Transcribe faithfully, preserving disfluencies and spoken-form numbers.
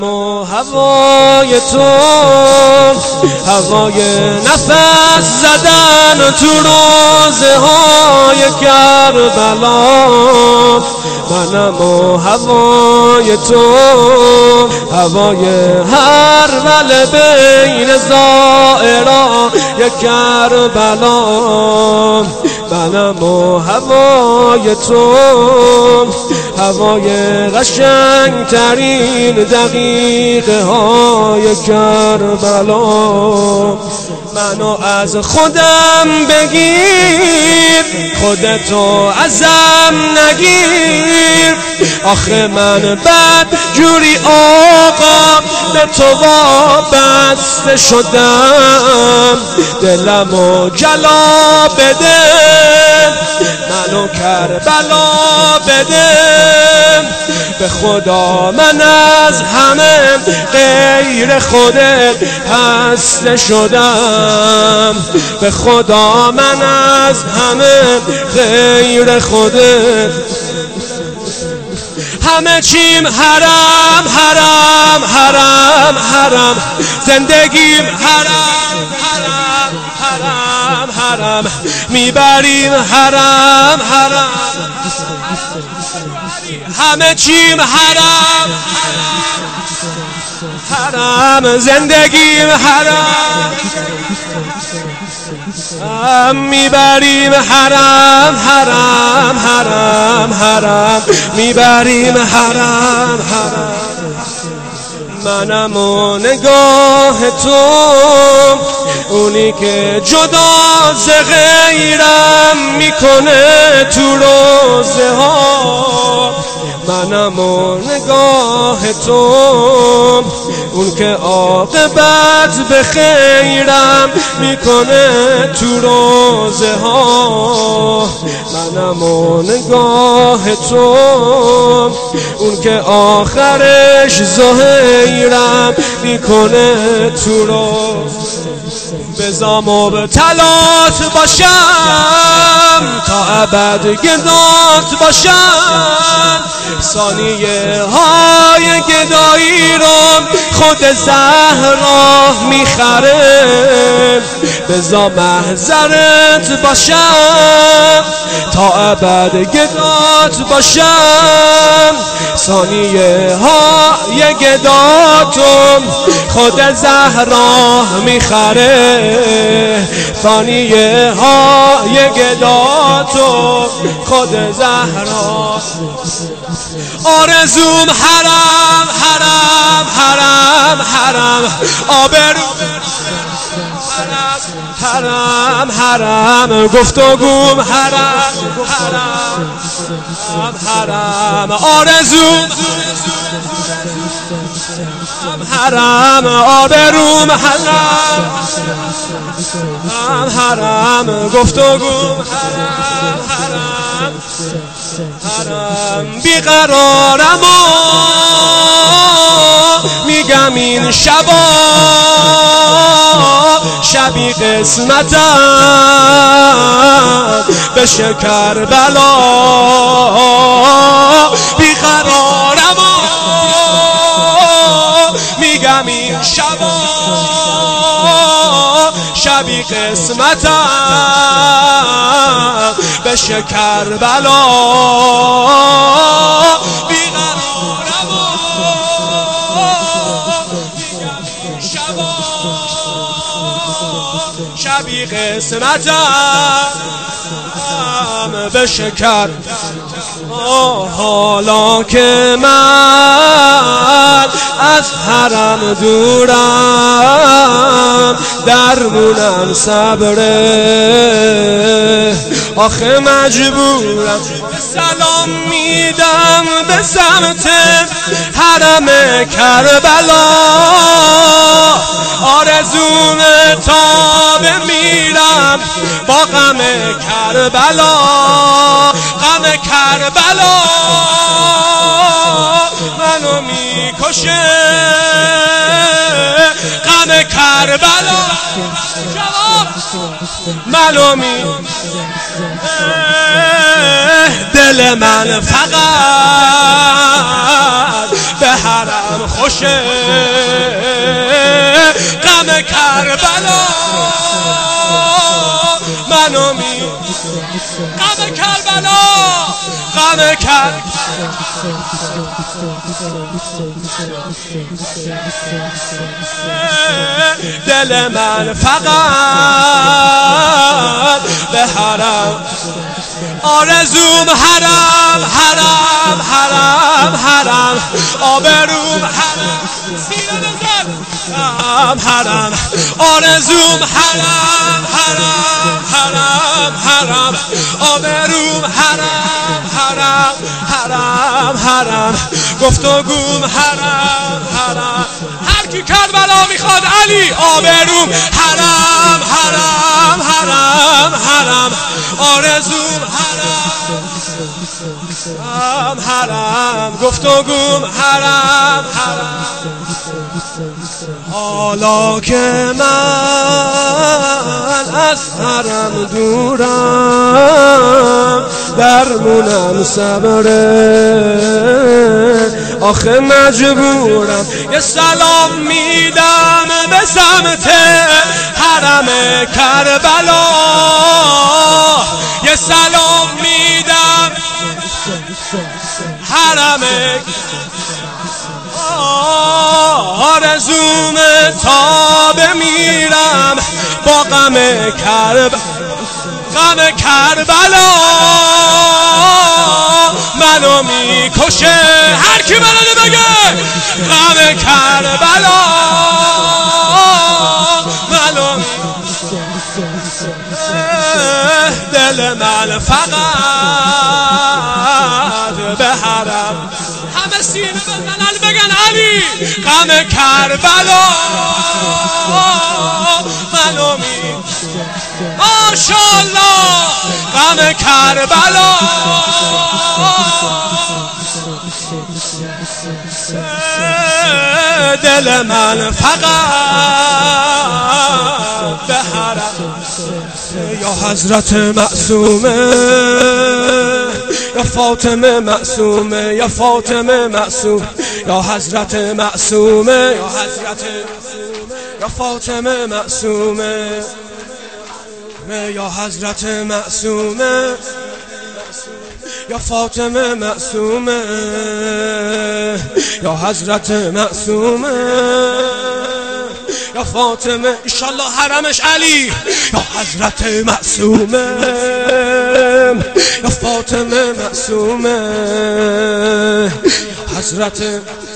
و هوای تو، هوای نفس زدن تو روزه های کربلا. منم و هوای تو، هوای هر ول بین زائرای کربلا. منم و هوای تو، هوای قشنگ ترین دقیقه های کربلا. منو از خودم بگیر، خودتو ازم نگیر. آخه من بد جوری آقا به تو وابسته شدم. دلمو جلا بده، منو کربلا بده. به خدا من از همه غیر خودت هسته شدم. به خدا من از همه غیر خودت. همه چیم حرام حرام حرام حرام، زندگیم حرام حرام حرام حرام، میبریم حرام حرام. همه چیم حرام حرام، زندگیم حرام میبریم حرام حرام حرام حرام، میبریم حرام حرام. منم و نگاه تو، اونی که جدا ز غیرم میکنه تو روزه ها. منم و نگاه تو، اون که عاقبت به خیرم میکنه تو روزه ها. منم و نگاه تو، اون که آخرش زهیرم میکنه تو روزه. بزا مبتلات باشم تا ابد گدات باشم. ثانیه های گدایی رو خود زهرا میخره. بزا محضرت باشم تا ابد گدات باشم. ثانیه های گداتو خود زهرا میخره. ثانیه های گداتو خود زهرا. آرزوم حرام حرام حرام حرام، آبرو حرام حرام، گفتگوم حرام حرام حرام. آرزوم حرام، آبروم حرام حرام، گفتگوم حرام حرام حرام. بیقرارم و میگم این شبا شبی قسمتم بشه کربلا. بیقرارم و میگم این شبا شبی قسمتم بشه کربلا. بیقرارم و میگم این شبا شبی قسمتم بشه کربلا. حالا که من از حرم دورم، درمونم صبره. آخه مجبورم سلام میدم به سمت حرم کربلا. آرزوم تا بمیرم با غم کربلا. غم کربلا منو میکشه. غم کربلا منو میکشه. دل من فقط به حرم خوشه غم کربلا منو می غم کربلا غم کر دل من فقط به حرم آرزوم حرم حرم حرم حرم آبروم حرم سینه بزن حرم حرم آرزوم حرم حرم حرم حرم آبروم حرم حرم حرم حرم گفتگوم حرم حرم هر کی کربلا میخواد علی آبروم حرم حرم حرم حرم آرزوم حرم حرم حرم گفتگوم حرم حرم حالا که من از حرم دورم درمونم صبره آخه مجبورم یه سلام میدم به سمت حرم کربلا یه سلام میدم حرم آرزوم تا بمیرم با غم کرب غم کربلا منو میکشه هر کی منو بگه غم کربلا منو دل من فقط به حرم همه سینه بزنن بگن علی غم کربلا منو می ماشاءالله غم کربلا دل من فقط به حرم یا حضرت معصومه یا فاطمه معصومه یا فاطمه معصوم یا حضرت معصومه یا حضرت یا فاطمه معصومه یا حضرت معصومه یا فاطمه معصومه یا حضرت معصومه یا فاطمه انشالله حرمش علی یا حضرت معصومه یا فاطمه معصومه یا حضرت